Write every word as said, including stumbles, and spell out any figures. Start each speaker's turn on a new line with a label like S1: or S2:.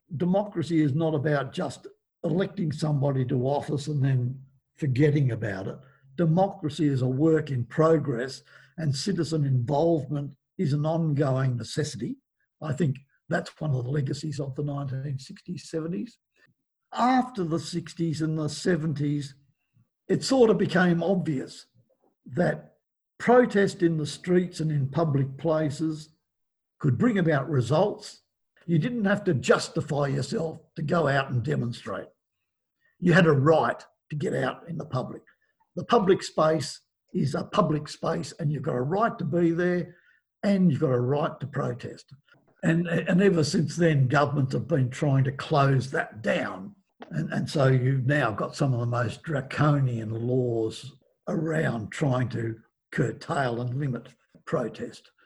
S1: democracy is not about just electing somebody to office and then forgetting about it. Democracy is a work in progress, and citizen involvement is an ongoing necessity. I think that's one of the legacies of the nineteen sixties, seventies. After the sixties and the seventies, it sort of became obvious that protest in the streets and in public places could bring about results. You didn't have to justify yourself to go out and demonstrate. You had a right to get out in the public. The public space is a public space, and you've got a right to be there, and you've got a right to protest. And, and ever since then, governments have been trying to close that down. And, and so you've now got some of the most draconian laws around trying to curtail and limit protest.